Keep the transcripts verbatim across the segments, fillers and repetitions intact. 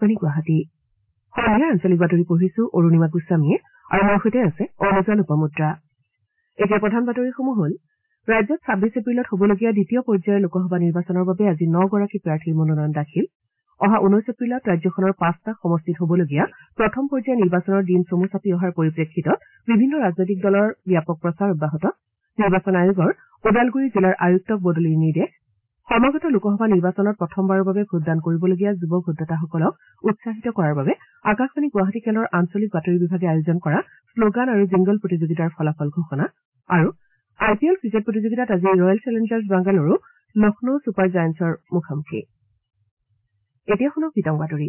আকাশবাণী গুৱাহাটী সন্ধিয়া আঞ্চলিক বাতৰি পঢ়িছো অৰুণিমা গোস্বামীয়ে আৰু মোৰ সৈতে আছে অনুজা লোপামুদ্ৰা। এতিয়া প্ৰধান বাতৰিসমূহ হ'ল ৰাজ্যত ছাব্বিছ এপ্ৰিলত হ'বলগীয়া দ্বিতীয় পৰ্যায়ৰ লোকসভা নিৰ্বাচনৰ বাবে আজি নগৰাকী প্ৰাৰ্থীৰ মনোনয়ন দাখিল। অহা ঊনৈছ এপ্ৰিলত ৰাজ্যখনৰ পাঁচটা সমষ্টিত হ'বলগীয়া প্ৰথম পৰ্যায়ৰ নিৰ্বাচনৰ দিন চমু চাপি অহাৰ পৰিপ্ৰেক্ষিতত বিভিন্ন ৰাজনৈতিক দলৰ ব্যাপক প্ৰচাৰ অব্যাহত। নিৰ্বাচন আয়োগৰ ওদালগুৰি জিলাৰ আয়ুক্তক বদলিৰ নিৰ্দেশ। সমাগত লোকসভা নিৰ্বাচনত প্ৰথমবাৰৰ বাবে ভোটদান কৰিবলগীয়া যুৱ ভোটদাতাসকলক উৎসাহিত কৰাৰ বাবে আকাশবাণী গুৱাহাটী কেন্দ্ৰৰ আঞ্চলিক বাতৰি বিভাগে আয়োজন কৰা শ্লোগান আৰু জিংগল প্ৰতিযোগিতাৰ ফলাফল ঘোষণা আৰু আই পি এল ক্ৰিকেট প্ৰতিযোগিতাত আজি Royal Challengers Bengaluru Lucknow super জায়েণ্টছৰ মুখামুখি। এতিয়া শুনক বিতং বাতৰি।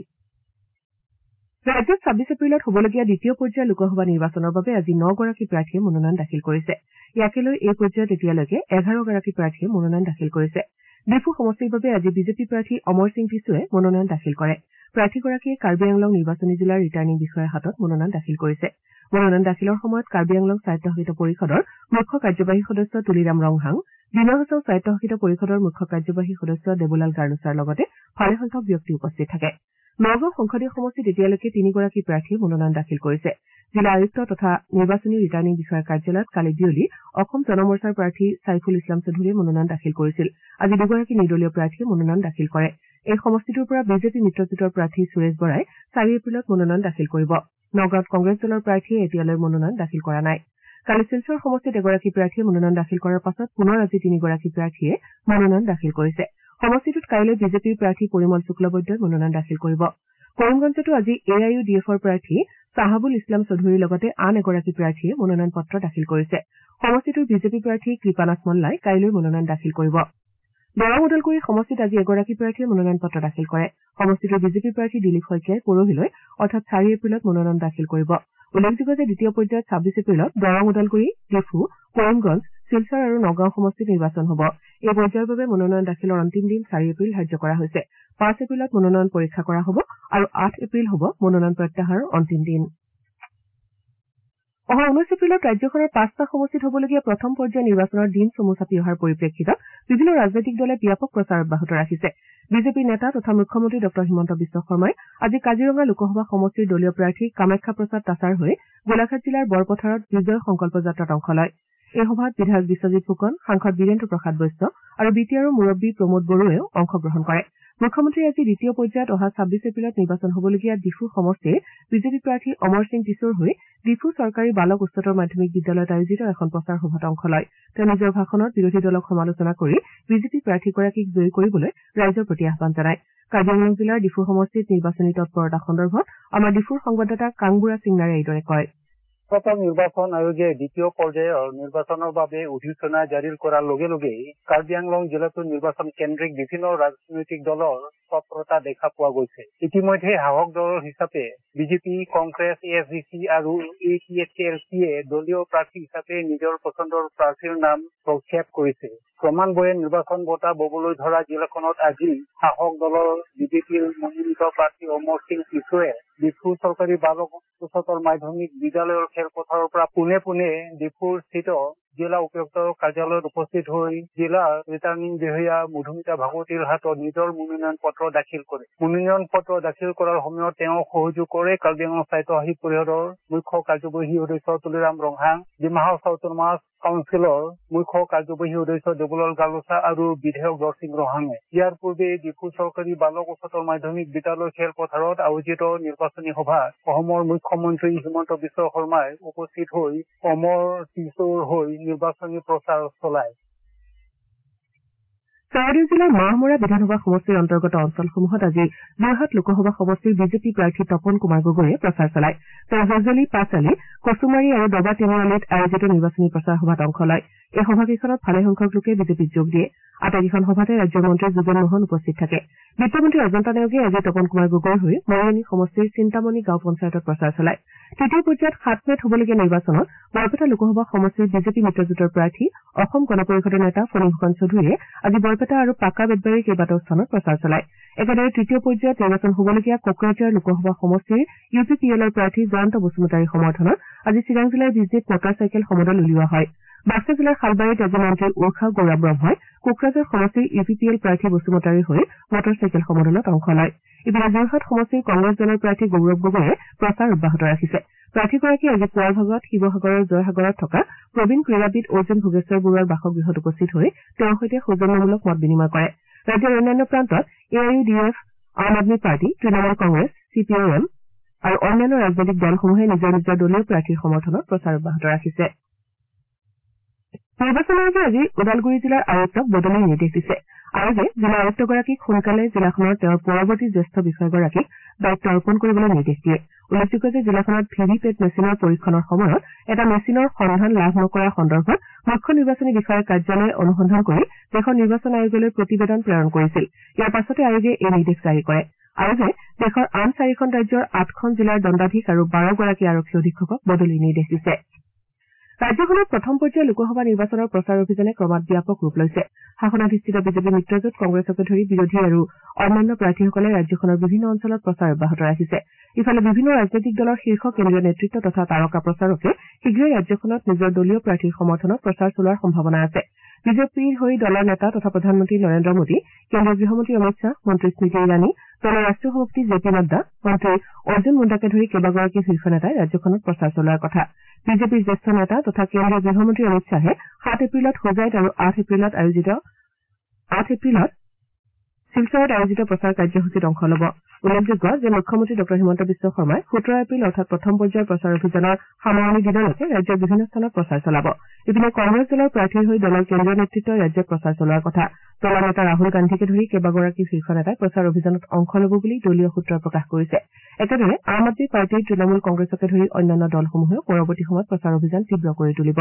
ৰাজ্যত ছাব্বিছ এপ্ৰিলত হ'বলগীয়া দ্বিতীয় পৰ্যায়ৰ লোকসভা নিৰ্বাচনৰ বাবে আজি নগৰাকী প্ৰাৰ্থীয়ে মনোনয়ন দাখিল কৰিছে। ইয়াকে লৈ এই পৰ্যায়ত এতিয়ালৈকে এঘাৰগৰাকী প্ৰাৰ্থীয়ে মনোনয়ন দাখিল কৰিছে। ডিফু সমষ্টিৰ বাবে আজি বিজেপি প্ৰাৰ্থী অমৰ সিং টিছুৱে মনোনয়ন দাখিল কৰে। প্ৰাৰ্থীগৰাকীয়ে কাৰ্বি আংলং নিৰ্বাচনী জিলাৰ ৰিটাৰ্ণিং বিষয়াৰ হাতত মনোনয়ন দাখিল কৰিছে। মনোনয়ন দাখিলৰ সময়ত কাৰ্বি আংলং স্বায়ত্তশাসিত পৰিষদৰ মুখ্য কাৰ্যবাহী সদস্য তুলিৰাম ৰংহাং, ডিমা হাছাও স্বায়ত্তশাসিত পৰিষদৰ মুখ্য কাৰ্যবাহী সদস্য দেবুলাল গাৰ্নুছাৰ লগতে ভালেসংখ্যক ব্যক্তি উপস্থিত থাকে। নগাঁও সংসদীয় সমষ্টিত এতিয়ালৈকে তিনিগৰাকী প্ৰাৰ্থীয়ে মনোনয়ন দাখিল কৰিছে। জিলা আয়ুক্ত তথা নিৰ্বাচনী ৰিটাৰ্ণিং বিষয়াৰ কাৰ্যালয়ত কালি বিয়লি অসম জনমৰ্চাৰ প্ৰাৰ্থী ছাইফুল ইছলাম চৌধুৰীয়ে মনোনয়ন দাখিল কৰিছিল। আজি দুগৰাকী নিৰ্দলীয় প্ৰাৰ্থীয়ে মনোনয়ন দাখিল কৰে। এই সমষ্টিটোৰ পৰা বিজেপি মিত্ৰজোঁটৰ প্ৰাৰ্থী সুৰেশ বৰাই চাৰি এপ্ৰিলত মনোনয়ন দাখিল কৰিব। নগাঁৱত কংগ্ৰেছ দলৰ প্ৰাৰ্থীয়ে এতিয়ালৈ মনোনয়ন দাখিল কৰা নাই। কালি শিলচৰ সমষ্টিত এগৰাকী প্ৰাৰ্থীয়ে মনোনয়ন দাখিল কৰাৰ পাছত পুনৰ আজি তিনিগৰাকী প্ৰাৰ্থীয়ে মনোনয়ন দাখিল কৰিছে। সমষ্টিটোত কাইলৈ বিজেপিৰ প্ৰাৰ্থী পৰিমল শুক্লবৈদ্যই মনোনয়ন দাখিল কৰিব। কৰিমগঞ্জতো আজি এ আই ইউ ডি এফৰ প্ৰাৰ্থী চাহাবুল ইছলাম চৌধুৰীৰ লগতে আন এগৰাকী প্ৰাৰ্থীয়ে মনোনয়ন পত্ৰ দাখিল কৰিছে। সমষ্টিটোৰ বিজেপি প্ৰাৰ্থী কৃপানাথ মল্লাই কাইলৈ মনোনয়ন দাখিল কৰিব। দৰং ওদালগুৰি সমষ্টিত আজি এগৰাকী প্ৰাৰ্থীয়ে মনোনয়ন পত্ৰ দাখিল কৰে। সমষ্টিটোৰ বিজেপি প্ৰাৰ্থী দিলীপ শইকীয়াই পৰহিলৈ অৰ্থাৎ চাৰি এপ্ৰিলত মনোনয়ন দাখিল কৰিব। উল্লেখযোগ্য যে দ্বিতীয় পৰ্যায়ত ছাব্বিছ এপ্ৰিলত দৰং ওদালগুৰি, ডিফু, কৰিমগঞ্জ, শিলচৰ আৰু নগাঁও সমষ্টিত নিৰ্বাচন হ'ব। এই পৰ্যায়ৰ বাবে মনোনয়ন দাখিলৰ অন্তিম দিন চাৰি এপ্ৰিল ধাৰ্য কৰা হৈছে। পাঁচ এপ্ৰিলত মনোনয়ন পৰীক্ষা কৰা হ'ব আৰু আঠ এপ্ৰিল হ'ব মনোনয়ন প্ৰত্যাহাৰৰ অন্তিম দিন। অহা ঊনৈছ এপ্ৰিলত ৰাজ্যখনৰ পাঁচটা সমষ্টিত হ'বলগীয়া প্ৰথম পৰ্যায়ৰ নিৰ্বাচনৰ দিন চমু চাপি অহাৰ পৰিপ্ৰেক্ষিতত বিভিন্ন ৰাজনৈতিক দলে ব্যাপক প্ৰচাৰ অব্যাহত ৰাখিছে। বিজেপিৰ নেতা তথা মুখ্যমন্ত্ৰী ডঃ হিমন্ত বিশ্ব শৰ্মাই আজি কাজিৰঙা লোকসভা সমষ্টিৰ দলীয় প্ৰাৰ্থী কামাখ্যা প্ৰসাদ তাছাৰ হৈ গোলাঘাট জিলাৰ বৰপথাৰত বিজয় সংকল্প যাত্ৰাত অংশ লয়। এই সভাত বিধায়ক বিশ্বজিৎ ফুকন, সাংসদ বীৰেন্দ্ৰ প্ৰসাদ বৈশ্য আৰু বি টি আৰৰ মুৰব্বী প্ৰমোদ বড়োৱেও অংশগ্ৰহণ কৰে। মুখ্যমন্ত্ৰীয়ে আজি দ্বিতীয় পৰ্যায়ত অহা ছাব্বিছ এপ্ৰিলত নিৰ্বাচন হ'বলগীয়া ডিফু সমষ্টিৰ বিজেপি প্ৰাৰ্থী অমৰ সিং টিছুৰ হৈ ডিফু চৰকাৰী বালক উচ্চতৰ মাধ্যমিক বিদ্যালয়ত আয়োজিত এখন প্ৰচাৰ সভাত অংশ লয়। তেওঁ নিজৰ ভাষণত বিৰোধী দলক সমালোচনা কৰি বিজেপি প্ৰাৰ্থীগৰাকীক জয়ী কৰিবলৈ ৰাইজৰ প্ৰতি আহান জনায়। কাৰ্বি আংলং জিলাৰ ডিফু সমষ্টিত নিৰ্বাচনী তৎপৰতা সন্দৰ্ভত আমাৰ ডিফুৰ সংবাদদাতা কাংবুৰা সিংনাৰে এইদৰে কয়। প্ৰথম নিৰ্বাচন আয়োগে দ্বিতীয় পৰ্যায়ৰ নিৰ্বাচনৰ বাবে অধিসূচনা জাৰি কৰাৰ লগে লগে কাৰ্বি আংলং জিলাতো নিৰ্বাচন কেন্দ্ৰিক বিভিন্ন ৰাজনৈতিক দলৰ তৎপৰতা দেখা পোৱা গৈছে। ইতিমধ্যে সাহস দল হিচাপে BJP, Congress, A S D C আৰু এ পি এছ এল চিয়ে দলীয় প্ৰাৰ্থী হিচাপে নিজৰ পচন্দৰ প্ৰাৰ্থীৰ নাম প্ৰক্ষেপ কৰিছে। ক্ৰমান্বয়ে নিৰ্বাচন বঁটা ববলৈ ধৰা জিলাখনত আজি সাহস দলৰ বিজেপিৰ মনোনীত প্ৰাৰ্থী অমৰ সিং টিছুৱে ডিফু চৰকাৰী বালক উচ্চতৰ মাধ্যমিক বিদ্যালয়ৰ খেলপথাৰৰ পৰা পোনে পোনে ডিফুৰ স্থিত জিলা উপায়ুক্ত কাৰ্যালয়ত উপস্থিত হৈ জিলা ৰিটাৰ্ণিং বিষয়া মধুমিতা ভাগৱতীৰ হাতত নিজৰ মনোনয়ন পত্ৰ দাখিল কৰে। মনোনয়ন পত্ৰ দাখিল কৰাৰ সময়ত তেওঁ সহযোগ কৰে কাৰ্বি আংলং স্বায়ত্তশাসিত পৰিষদৰ মুখ্য কাৰ্যবাহী সদস্য তুলিৰাম ৰংহাং, ডিমা হাছাও অটোনমাছ কাউন্সিলৰ মুখ্য কাৰ্যবাহী সদস্য দেবুলাল গাৰ্নুছা আৰু বিধায়ক দৰসিং ৰহাঙে। ইয়াৰ পূৰ্বে ডিফু চৰকাৰী বালক উচ্চতৰ মাধ্যমিক বিদ্যালয় খেলপথাৰত আয়োজিত নিৰ্বাচনী সভাত অসমৰ মুখ্যমন্ত্ৰী হিমন্ত বিশ্ব শৰ্মাই উপস্থিত হৈ অমৰ টিছুৰ হৈ নিৰ্বাচনী প্ৰচাৰ চলায়। চৰাইদেউ জিলাৰ মাহমৰা বিধানসভা সমষ্টিৰ অন্তৰ্গত অঞ্চলসমূহত আজি যোৰহাট লোকসভা সমষ্টিৰ বিজেপি প্ৰাৰ্থী তপন কুমাৰ গগৈয়ে প্ৰচাৰ চলায়। তেওঁ জজলি, পাঁচআলি, কচুমাৰী আৰু দবা তিনিআলিত আয়োজিত নিৰ্বাচনী প্ৰচাৰ সভাত অংশ লয়। এই সভাকেইখনত ভালেসংখ্যক লোকে বিজেপিত যোগ দিয়ে। আটাইকেইখন সভাতে ৰাজ্যৰ মন্ত্ৰী যোগেন মোহন উপস্থিত থাকে। বিত্তমন্ত্ৰী অজন্তা নেওগে আজি তপন কুমাৰ গগৈৰ হৈ মৰিয়নী সমষ্টিৰ চিন্তামণি গাঁও পঞ্চায়তত প্ৰচাৰ চলায়। তৃতীয় পৰ্যায়ত সাত মেত হ'বলগীয়া নিৰ্বাচনত বৰপেটা লোকসভা সমষ্টিৰ বিজেপি মিত্ৰজোঁটৰ প্ৰাৰ্থী অসম গণ পৰিষদৰ নেতা ফণীভূষণ চৌধুৰীয়ে আজি বৰপেটা আৰু পাকা বেতবাৰীৰ কেইবাটাও স্থানত প্ৰচাৰ চলায়। একেদৰে তৃতীয় পৰ্যায়ত নিৰ্বাচন হ'বলগীয়া কোকৰাঝাৰ লোকসভা সমষ্টিৰ ইউ পি পি এলৰ প্ৰাৰ্থী জয়ন্ত বসুমতাৰীৰ সমৰ্থনত আজি চিৰাং জিলাৰ বিজেপিত মটৰ চাইকেল সমদল উলিওৱা হয়। বাক্সা জিলাৰ শালবাৰীত ৰাজ্যমন্ত্ৰী উৰ্ষা গৌৰা ব্ৰহ্মই কোকৰাঝাৰ সমষ্টিৰ ইউ পি পি এল প্ৰাৰ্থী বসুমতাৰীৰ হৈ মটৰ চাইকেল সমদলত অংশ লয় ইপিনে যোৰহাট সমষ্টিৰ কংগ্ৰেছ দলৰ প্ৰাৰ্থী গৌৰৱ গগৈয়ে প্ৰচাৰ অব্যাহত ৰাখিছে প্ৰাৰ্থীগৰাকী আজি পুৱাৰ ভাগত শিৱসাগৰৰ জয়সাগৰত থকা প্ৰবীণ ক্ৰীড়াবিদ অৰ্জুন ভোগেশ্বৰ বৰুৱাৰ বাসগৃহত উপস্থিত হৈ তেওঁৰ সৈতে সৌজন্যমূলক মত বিনিময় কৰে ৰাজ্যৰ অন্যান্য প্ৰান্তত A I U D F Aam Aadmi party Trinamool Congress C P I M আৰু অন্যান্য ৰাজনৈতিক দলসমূহে নিজৰ নিজৰ দলীয় প্ৰাৰ্থীৰ সমৰ্থনত প্ৰচাৰ অব্যাহত ৰাখিছে নিৰ্বাচন আয়োগে আজি ওদালগুৰি জিলাৰ আয়ুক্তক বদলিৰ নিৰ্দেশ দিছে আয়োগে জিলা আয়ুক্তগৰাকীক সোনকালে জিলাখনৰ তেওঁৰ পৰৱৰ্তী জ্যেষ্ঠ বিষয়াগৰাকীক দায়িত্ব অৰ্পণ কৰিবলৈ নিৰ্দেশ দিয়ে উল্লেখযোগ্য যে জিলাখনত ভি ভি পেট মেচিনৰ পৰীক্ষণৰ সময়ত এটা মেচিনৰ সন্ধান লাভ নকৰা সন্দৰ্ভত মুখ্য নিৰ্বাচনী বিষয়াৰ কাৰ্যালয়ে অনুসন্ধান কৰি দেশৰ নিৰ্বাচন আয়োগলৈ প্ৰতিবেদন প্ৰেৰণ কৰিছিল ইয়াৰ পাছতে আয়োগে এই নিৰ্দেশ জাৰি কৰে আয়োগে দেশৰ আন চাৰিখন ৰাজ্যৰ আঠখন জিলাৰ দণ্ডাধীশ আৰু বাৰগৰাকী আৰক্ষী অধীক্ষকক বদলিৰ নিৰ্দেশ দিছে ৰাজ্যখনত প্ৰথম পৰ্যায়ৰ লোকসভা নিৰ্বাচনৰ প্ৰচাৰ অভিযানে ক্ৰমাৎ ব্যাপক ৰূপ লৈছে শাসনাধিষ্ঠিত বিজেপি মিত্ৰজোঁট কংগ্ৰেছকে ধৰি বিৰোধী আৰু অন্যান্য প্ৰাৰ্থীসকলে ৰাজ্যখনৰ বিভিন্ন অঞ্চলত প্ৰচাৰ অব্যাহত ৰাখিছে ইফালে বিভিন্ন ৰাজনৈতিক দলৰ শীৰ্ষ কেন্দ্ৰীয় নেতৃত্ব তথা তাৰকা প্ৰচাৰকে শীঘ্ৰেই ৰাজ্যখনত নিজৰ দলীয় প্ৰাৰ্থীৰ সমৰ্থনত প্ৰচাৰ চলোৱাৰ সম্ভাৱনা আছে বিজেপিৰ হৈ দলৰ নেতা তথা প্ৰধানমন্ত্ৰী নৰেন্দ্ৰ মোদী কেন্দ্ৰীয় গৃহমন্ত্ৰী অমিত শ্বাহ মন্ত্ৰী স্মৃতি ইৰাণী দলৰ ৰাষ্ট্ৰীয় সভাপতি জে পি নাড্ডা মন্ত্ৰী অৰ্জুন মুণ্ডাকে ধৰি কেইবাগৰাকী শীৰ্ষ নেতাই ৰাজ্যখনত প্ৰচাৰ চলোৱাৰ কথা বিজেপিৰ জ্যেষ্ঠ নেতা তথা কেন্দ্ৰীয় গৃহমন্ত্ৰী অমিত শ্বাহে সাত এপ্ৰিলত হোজাইত আৰু আঠ এপ্ৰিলত আয়োজিত আঠ এপ্ৰিলত শিলচৰত আয়োজিত প্ৰচাৰ কাৰ্যসূচীত অংশ ল'ব উল্লেখযোগ্য যে মুখ্যমন্ত্ৰী ডঃ হিমন্ত বিশ্ব শৰ্মাই সোতৰ এপ্ৰিল অৰ্থাৎ প্ৰথম পৰ্যায়ৰ প্ৰচাৰ অভিযানৰ সামৰণি দিনলৈকে ৰাজ্যৰ বিভিন্ন স্থানত প্ৰচাৰ চলাব ইপিনে কংগ্ৰেছ দলৰ প্ৰাৰ্থীৰ হৈ দলৰ কেন্দ্ৰীয় নেতৃত্বই ৰাজ্যত প্ৰচাৰ চলোৱাৰ কথা দলৰ নেতা ৰাহুল গান্ধীকে ধৰি কেইবাগৰাকী শীৰ্ষ নেতাই প্ৰচাৰ অভিযানত অংশ ল'ব বুলি দলীয় সূত্ৰই প্ৰকাশ কৰিছে একেদৰে আম আদমী পাৰ্টীৰ তৃণমূল কংগ্ৰেছকে ধৰি অন্যান্য দলসমূহেও পৰৱৰ্তী সময়ত প্ৰচাৰ অভিযান তীব্ৰ কৰি তুলিব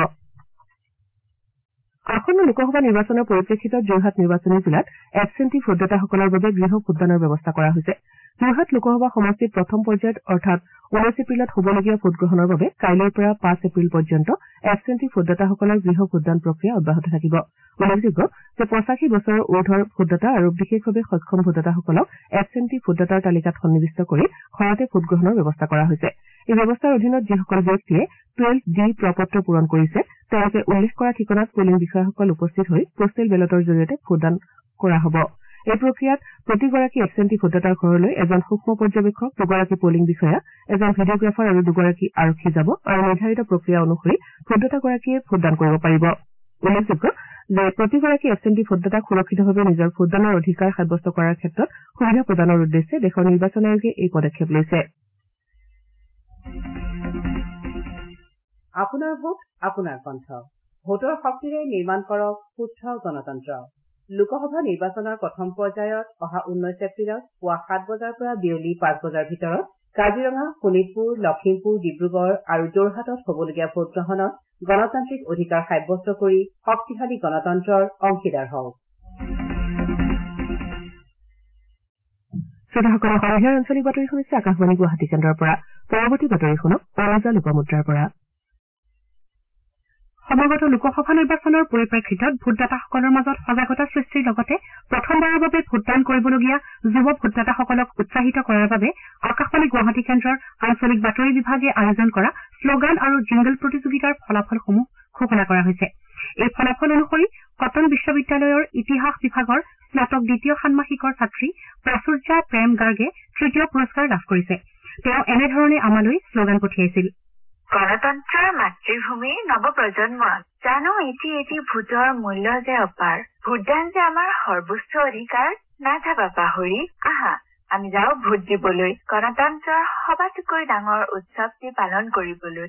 আসন্ন লোকসভা নিৰ্বাচনৰ পৰিপ্ৰেক্ষিতত যোৰহাট নিৰ্বাচনী জিলাত এবচেণ্টি ভোটদাতাসকলৰ বাবে গৃহ ভোটদানৰ ব্যৱস্থা কৰা হৈছে যোৰহাট লোকসভা সমষ্টিত প্ৰথম পৰ্যায়ত অৰ্থাৎ ঊনৈশ এপ্ৰিলত হ'বলগীয়া ভোটগ্ৰহণৰ বাবে কাইলৈৰ পৰা পাঁচ এপ্ৰিল পৰ্যন্ত এবচেণ্টি ভোটদাতাসকলৰ গৃহ ভোটদান প্ৰক্ৰিয়া অব্যাহত থাকিব উল্লেখযোগ্য যে পঁচাশী বছৰৰ ঊৰ্ধৰ ভোটদাতা আৰু বিশেষভাৱে সক্ষম ভোটদাতাসকলক এবচেণ্টি ভোটদাতাৰ তালিকাত সন্নিৱিষ্ট কৰি ঘৰতে ভোটগ্ৰহণৰ ব্যৱস্থা কৰা হৈছে এই ব্যৱস্থাৰ অধীনত যিসকল ব্যক্তিয়ে টুৱেল্ভ ডি প্ৰপত্ৰ পূৰণ কৰিছে তেওঁলোকে উল্লেখ কৰা ঠিকনাত পলিং বিষয়াসকল উপস্থিত হৈ পোষ্টেল বেলটৰ জৰিয়তে ভোটদান কৰা হ'ব এই প্ৰক্ৰিয়াত প্ৰতিগৰাকী এবচেণ্টি ভোটদাতাৰ ঘৰলৈ এজন সূক্ষ্ম পৰ্যবেক্ষক দুগৰাকী পলিং বিষয়া এজন ভিডিঅগ্ৰাফাৰ আৰু দুগৰাকী আৰক্ষী যাব আৰু নিৰ্ধাৰিত প্ৰক্ৰিয়া অনুসৰি ভোটদাতাগৰাকীয়ে ভোটদান কৰিব পাৰিব উল্লেখযোগ্য যে প্ৰতিগৰাকী এবচেণ্টি ভোটদাতাক সুৰক্ষিতভাৱে নিজৰ ভোটদানৰ অধিকাৰ সাব্যস্ত কৰাৰ ক্ষেত্ৰত সুবিধা প্ৰদানৰ উদ্দেশ্যে দেশৰ নিৰ্বাচন আয়োগে এই পদক্ষেপ লৈছে আপোনাৰ ভোট আপোনাৰ কণ্ঠ ভোটৰ শক্তিৰে নিৰ্মাণ কৰক সুস্থ গণতন্ত্ৰ লোকসভা নিৰ্বাচনৰ প্ৰথম পৰ্যায়ত অহা ঊনৈশ এপ্ৰিলত পুৱা সাত বজাৰ পৰা বিয়লি পাঁচ বজাৰ ভিতৰত কাজিৰঙা শোণিতপুৰ লখিমপুৰ ডিব্ৰুগড় আৰু যোৰহাটত হ'বলগীয়া ভোটগ্ৰহণত গণতান্ত্ৰিক অধিকাৰ সাব্যস্ত কৰি শক্তিশালী গণতন্ত্ৰৰ অংশীদাৰ হওক শ্ৰোতাসকলৰ সন্ধিয়াৰ আঞ্চলিক বাতৰি শুনিছে আকাশবাণী গুৱাহাটী কেন্দ্ৰৰ পৰা পৰৱৰ্তী বাতৰি শুনক অনাজা লোকমুদ্ৰাৰ পৰা সমাগত লোকসভা নিৰ্বাচনৰ পৰিপ্ৰেক্ষিতত ভোটদাতাসকলৰ মাজত সজাগতা সৃষ্টিৰ লগতে প্ৰথমবাৰৰ বাবে ভোটদান কৰিবলগীয়া যুৱ ভোটদাতাসকলক উৎসাহিত কৰাৰ বাবে আকাশবাণী গুৱাহাটী কেন্দ্ৰৰ আঞ্চলিক বাতৰি বিভাগে আয়োজন কৰা শ্লোগান আৰু জিংগল প্ৰতিযোগিতাৰ ফলাফলসমূহ ঘোষণা কৰা হৈছে এই ফলাফল অনুসৰি কটন বিশ্ববিদ্যালয়ৰ ইতিহাস বিভাগৰ স্নাতক দ্বিতীয় ষান্মাসিকৰ ছাত্ৰী প্ৰাচুৰ্যা প্ৰেম গাৰ্গে তৃতীয় পুৰস্কাৰ লাভ কৰিছে তেওঁ এনেধৰণে আমালৈ শ্লোগান পঠিয়াইছিল গণতন্ত্ৰৰ মাতৃভূমিৰ নৱপ্ৰজন্ম জানো এটি এটি ভোটৰ মূল্য যে অপাৰ ভোটদান যে আমাৰ সৰ্বোচ্চ অধিকাৰ নাযাবা পাহৰি আহা আমি যাওঁ ভোট দিবলৈ গণতন্ত্ৰৰ সবাতোকৈ ডাঙৰ উৎসৱটি পালন কৰিবলৈ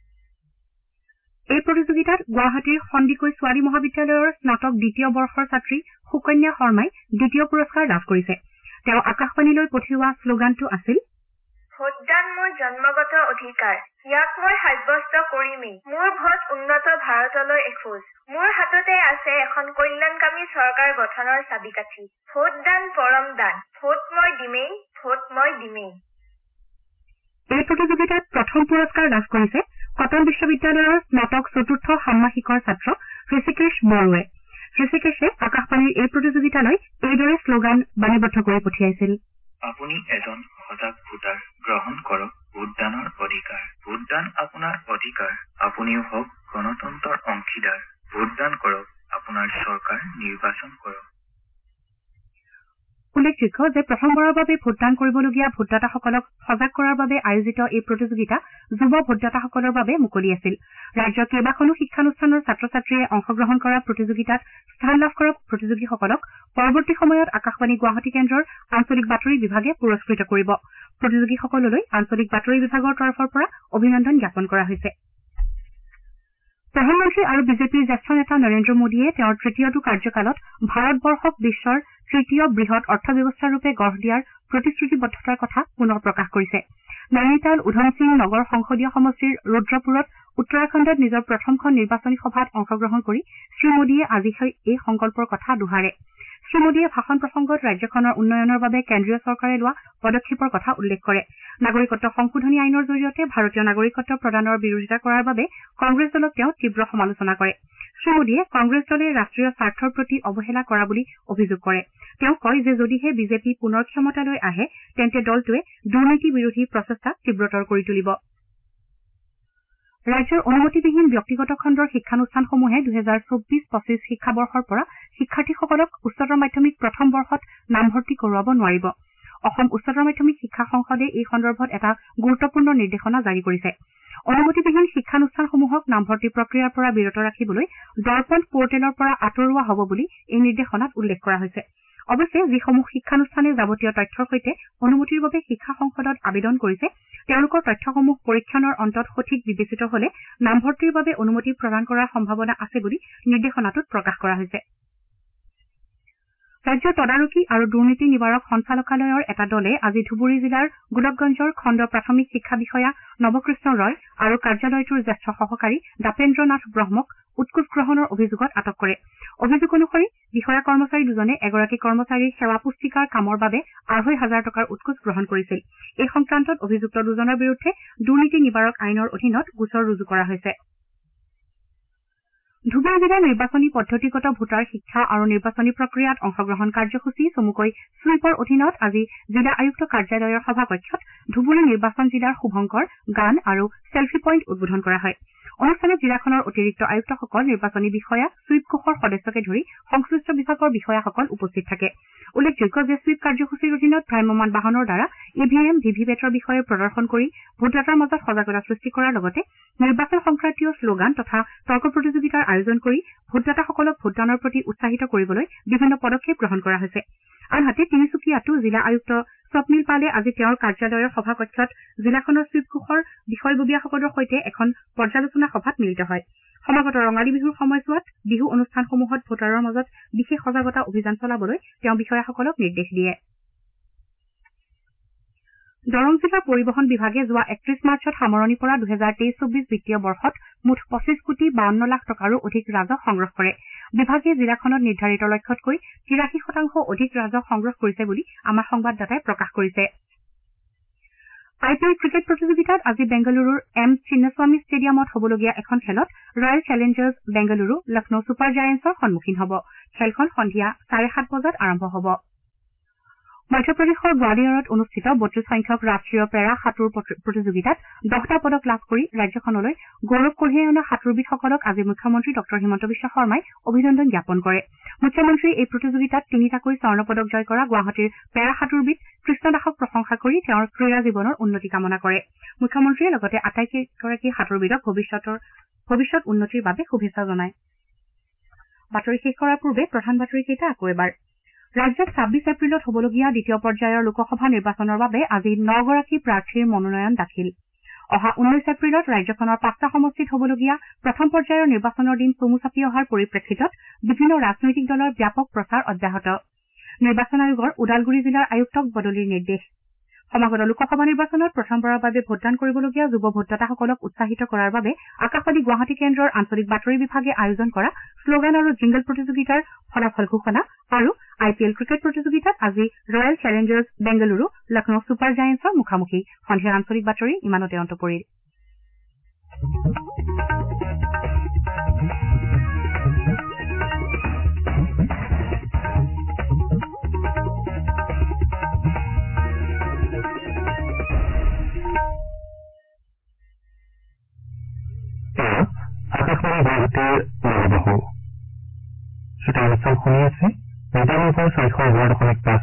এই প্ৰতিযোগিতাত গুৱাহাটীৰ সন্দিকৈ ছোৱালী মহাবিদ্যালয়ৰ স্নাতক দ্বিতীয় বৰ্ষৰ ছাত্ৰী সুকন্যা শৰ্মাই দ্বিতীয় পুৰস্কাৰ লাভ কৰিছে তেওঁ আকাশবাণীলৈ পঠিওৱা শ্লোগানটো আছিল ভোটদান মোৰ জন্মগত অধিকাৰ ইয়াক মই সাব্যস্ত কৰিমেই মোৰ ভোট উন্নত ভাৰতলৈ এখোজ মোৰ হাততে আছে এখন কল্যাণকামী চৰকাৰ গঠনৰ চাবিকাঠি ভোটদান পৰম দান ভোট মই দিমেই ভোট মই দিমেই এই প্ৰতিযোগিতাত প্ৰথম পুৰস্কাৰ লাভ কৰিছে কটন বিশ্ববিদ্যালয়ৰ স্নাতক চতুৰ্থ ষান্মাসিকৰ ছাত্ৰ ঋষিকেশ বড়োৱে ঋষিকেশে আকাশবাণীৰ এই প্ৰতিযোগিতালৈ এইদৰে শ্লোগান বাণীবদ্ধ কৰি পঠিয়াইছিল আপুনি এজন সজাগ ভোটাৰ গ্ৰহণ কৰক ভোটদানৰ অধিকাৰ। ভোটদান আপোনাৰ অধিকাৰ। আপুনিও হওক গণতন্ত্ৰৰ অংশীদাৰ। ভোটদান কৰক, আপোনাৰ চৰকাৰ নিৰ্বাচন কৰক। উল্লেখযোগ্য যে প্ৰথমবাৰৰ বাবে ভোটদান কৰিবলগীয়া ভোটদাতাসকলক সজাগ কৰাৰ বাবে আয়োজিত এই প্ৰতিযোগিতা যুৱ ভোটদাতাসকলৰ বাবে মুকলি আছিল। ৰাজ্যৰ কেইবাখনো শিক্ষানুষ্ঠানৰ ছাত্ৰ ছাত্ৰীয়ে অংশগ্ৰহণ কৰা প্ৰতিযোগিতাত স্থান লাভ কৰা প্ৰতিযোগীসকলক পৰৱৰ্তী সময়ত আকাশবাণী গুৱাহাটী কেন্দ্ৰৰ আঞ্চলিক বাতৰি বিভাগে পুৰস্কৃত কৰিব। প্ৰতিযোগীসকললৈ আঞ্চলিক বাতৰি বিভাগৰ তৰফৰ পৰা অভিনন্দন জ্ঞাপন কৰা হৈছে। প্ৰধানমন্ত্ৰী আৰু বিজেপিৰ জ্যেষ্ঠ নেতা নৰেন্দ্ৰ মোদীয়ে তেওঁৰ তৃতীয়টো কাৰ্যকালত ভাৰতবৰ্ষক বিশ্বৰ তৃতীয় বৃহৎ অৰ্থব্যৱস্থাৰূপে গঢ় দিয়াৰ প্ৰতিশ্ৰুতিবদ্ধতাৰ কথা পুনৰ প্ৰকাশ কৰিছে। নৈনিতাল উধমসিং নগৰ সংসদীয় সমষ্টিৰ ৰুদ্ৰপুৰত উত্তৰাখণ্ডত নিজৰ প্ৰথমখন নিৰ্বাচনী সভাত অংশগ্ৰহণ কৰি শ্ৰীমোদীয়ে আজি এই সংকল্পৰ কথা দোহাৰে। শ্ৰীমোদীয়ে ভাষণ প্ৰসংগত ৰাজ্যখনৰ উন্নয়নৰ বাবে কেন্দ্ৰীয় চৰকাৰে লোৱা পদক্ষেপৰ কথা উল্লেখ কৰে। নাগৰিকত্ব সংশোধনী আইনৰ জৰিয়তে ভাৰতীয় নাগৰিকত্ব প্ৰদানৰ বিৰোধিতা কৰাৰ বাবে কংগ্ৰেছ দলক তেওঁ তীব্ৰ সমালোচনা কৰে। শ্ৰীমোদীয়ে কংগ্ৰেছ দলে ৰাষ্ট্ৰীয় স্বাৰ্থৰ প্ৰতি অৱহেলা কৰা বুলি অভিযোগ কৰে। তেওঁ কয় যে যদিহে বিজেপি পুনৰ ক্ষমতালৈ আহে তেন্তে দলটোৱে দুৰ্নীতি বিৰোধী প্ৰচেষ্টা তীব্ৰতৰ কৰি তুলিব। ৰাজ্যৰ অনুমতিবিহীন ব্যক্তিগত খণ্ডৰ শিক্ষানুষ্ঠানসমূহে দুহেজাৰ চৌব্বিছ পঁচিছ শিক্ষাবৰ্ষৰ পৰা শিক্ষাৰ্থীসকলক উচ্চতৰ মাধ্যমিক প্ৰথম বৰ্ষত নামভৰ্তি কৰোৱাব নোৱাৰিব। অসম উচ্চতৰ মাধ্যমিক শিক্ষা সংসদে এই সন্দৰ্ভত এটা গুৰুত্বপূৰ্ণ নিৰ্দেশনা জাৰি কৰিছে। অনুমতিবিহীন শিক্ষানুষ্ঠানসমূহক নামভৰ্তি প্ৰক্ৰিয়াৰ পৰা বিৰত ৰাখিবলৈ দৰ্পণ পৰ্টেলৰ পৰা আঁতৰোৱা হ'ব বুলি এই নিৰ্দেশনাত উল্লেখ কৰা হৈছে। অৱশ্যে যিসমূহ শিক্ষানুষ্ঠানে যাৱতীয় তথ্যৰ সৈতে অনুমতিৰ বাবে শিক্ষা সংসদত আবেদন কৰিছে তেওঁলোকৰ তথ্যসমূহ পৰীক্ষণৰ অন্তত সঠিক বিবেচিত হলে নামভৰ্তিৰ বাবে অনুমতি প্ৰদান কৰাৰ সম্ভাৱনা আছে বুলি নিৰ্দেশনাটোত প্ৰকাশ কৰা হৈছে। ৰাজ্যৰ তদাৰকী আৰু দুৰ্নীতি নিবাৰক সঞ্চালকালয়ৰ এটা দলে আজি ধুবুৰী জিলাৰ গোলকগঞ্জৰ খণ্ড প্ৰাথমিক শিক্ষা বিষয়া নৱকৃষ্ণ ৰয় আৰু কাৰ্যালয়টোৰ জ্যেষ্ঠ সহকাৰী দাপেন্দ্ৰ নাথ ব্ৰহ্মক উৎকোচ গ্ৰহণৰ অভিযোগত আটক কৰে। অভিযোগ অনুসৰি বিষয়া কৰ্মচাৰী দুজনে এগৰাকী কৰ্মচাৰীৰ সেৱা পুস্তিকাৰ কামৰ বাবে আঢ়ৈ হাজাৰ টকাৰ উৎকোচ গ্ৰহণ কৰিছিল। এই সংক্ৰান্তত অভিযুক্ত দুজনৰ বিৰুদ্ধে দুৰ্নীতি নিবাৰক আইনৰ অধীনত গোচৰ ৰুজু কৰা হৈছে। ধুবুৰী জিলাৰ নিৰ্বাচনী পদ্ধতিগত ভোটাৰ শিক্ষা আৰু নিৰ্বাচনী প্ৰক্ৰিয়াত অংশগ্ৰহণ কাৰ্যসূচী চমুকৈ ছুইপৰ অধীনত আজি জিলা আয়ুক্ত কাৰ্যালয়ৰ সভাকক্ষত ধুবুৰী নিৰ্বাচন জিলাৰ শুভংকৰ গান আৰু ছেলফি পইণ্ট উদ্বোধন কৰা হয়। অনুষ্ঠানত জিলাখনৰ অতিৰিক্ত আয়ুক্তসকল, নিৰ্বাচনী বিষয়া, ছুইপ কোষৰ সদস্যকে ধৰি সংশ্লিষ্ট বিভাগৰ বিষয়াসকল উপস্থিত থাকে। উল্লেখযোগ্য যে ছুইপ কাৰ্যসূচীৰ অধীনত ভ্ৰাম্যমাণ বাহনৰ দ্বাৰা E V M V V পেটৰ বিষয়ে প্ৰদৰ্শন কৰি ভোটদাতাৰ মাজত সজাগতা সৃষ্টি কৰাৰ লগতে নিৰ্বাচন সংক্ৰান্তীয় শ্লোগান তথা তৰ্ক প্ৰতিযোগিতাৰ আয়োজন কৰি ভোটদাতাসকলক ভোটদানৰ প্ৰতি উৎসাহিত কৰিবলৈ বিভিন্ন পদক্ষেপ গ্ৰহণ কৰা হৈছে। আনহাতে তিনিচুকীয়াতো জিলা আয়ুক্ত স্বপ্নীল পালে আজি তেওঁৰ কাৰ্যালয়ৰ সভাকক্ষত জিলাখনৰ ছুইপ কোষৰ বিষয়ববীয়াসকলৰ সৈতে এখন পৰ্যালোচনা সভাত মিলিত হয়। সমাগত ৰঙালী বিহুৰ সময়ছোৱাত বিহু অনুষ্ঠানসমূহত ভোটাৰৰ মাজত বিশেষ সজাগতা অভিযান চলাবলৈ তেওঁ বিষয়াসকলক নিৰ্দেশ দিয়ে। দৰং জিলাৰ পৰিবহন বিভাগে যোৱা একত্ৰিশ মাৰ্চত সামৰণি পৰা দুহেজাৰ তেইছ চৌব্বিছ বিত্তীয় বৰ্ষত মুঠ পঁচিছ কোটি বাৱন্ন লাখ টকাৰো অধিক ৰাজহ সংগ্ৰহ কৰে। বিভাগে জিলাখনত নিৰ্ধাৰিত লক্ষ্যতকৈ তিৰাশী শতাংশ অধিক ৰাজহ সংগ্ৰহ কৰিছে বুলি আমাৰ সংবাদদাতাই প্ৰকাশ কৰিছে। আই পি এল ক্ৰিকেট প্ৰতিযোগিতাত আজি বেংগালুৰুৰ এম চিন্নাস্বামী ষ্টেডিয়ামত হ'বলগীয়া এখন খেলত Royal Challengers Bengaluru Lucknow super জায়েণ্টছৰ সন্মুখীন হ'ব। খেলখন সন্ধিয়া চাৰে সাত বজাত আৰম্ভ হ'ব। মধ্যপ্ৰদেশৰ গোৱালিয়ৰত অনুষ্ঠিত বত্ৰিশ সংখ্যক ৰাষ্ট্ৰীয় পেৰা সাঁতোৰ প্ৰতিযোগিতাত দহটা পদক লাভ কৰি ৰাজ্যখনলৈ গৌৰৱ কঢ়িয়াই অনা সাঁতোৰবিদসকলক আজি মুখ্যমন্ত্ৰী ডঃ হিমন্ত বিশ্ব শৰ্মাই অভিনন্দন জ্ঞাপন কৰে। মুখ্যমন্ত্ৰীয়ে এই প্ৰতিযোগিতাত তিনিটাকৈ স্বৰ্ণ পদক জয় কৰা গুৱাহাটীৰ পেৰা সাঁতোৰবিদ কৃষ্ণ দাসক প্ৰশংসা কৰি তেওঁৰ ক্ৰীড়া জীৱনৰ উন্নতি কামনা কৰে। মুখ্যমন্ত্ৰীয়ে লগতে আটাইকেইগৰাকী সাঁতোৰবিদক ভৱিষ্যতৰ ভৱিষ্যত উন্নতিৰ বাবে শুভেচ্ছা জনায়। বাতৰি শেষ কৰাৰ পূৰ্বে প্ৰধান বাতৰিকেইটা আকৌ এবাৰ। ৰাজ্যত ছাব্বিছ এপ্ৰিলত হ'বলগীয়া দ্বিতীয় পৰ্যায়ৰ লোকসভা নিৰ্বাচনৰ বাবে আজি নগৰাকী প্ৰাৰ্থীৰ মনোনয়ন দাখিল। অহা ঊনৈছ এপ্ৰিলত ৰাজ্যখনৰ পাঁচটা সমষ্টিত হ'বলগীয়া প্ৰথম পৰ্যায়ৰ নিৰ্বাচনৰ দিন চমু চাপি অহাৰ পৰিপ্ৰেক্ষিতত বিভিন্ন ৰাজনৈতিক দলৰ ব্যাপক প্ৰচাৰ অব্যাহত। নিৰ্বাচন আয়োগৰ ওদালগুৰি জিলাৰ আয়ুক্তক বদলিৰ নিৰ্দেশ। সমাগত লোকসভা নিৰ্বাচনত প্ৰথমবাৰৰ বাবে ভোটদান কৰিবলগীয়া যুৱ ভোটদাতাসকলক উৎসাহিত কৰাৰ বাবে আকাশবাণী গুৱাহাটী কেন্দ্ৰৰ আঞ্চলিক বাতৰি বিভাগে আয়োজন কৰা শ্লোগান আৰু জিংগল প্ৰতিযোগিতাৰ ফলাফল ঘোষণা আৰু আই পি এল ক্ৰিকেট প্ৰতিযোগিতাত আজি Royal Challengers Bengaluru Lucknow super জায়েণ্টছৰ মুখামুখি। সন্ধিয়াৰ আঞ্চলিক বাতৰি ইমানতে অন্ত পৰিল। আকাশবাণী গুৱাহাটীৰ নৱবাহু শ্ৰোতা অনুষ্ঠান শুনি আছে মিটাৰ ছয়শ এঘাৰ দশমিক পাঁচ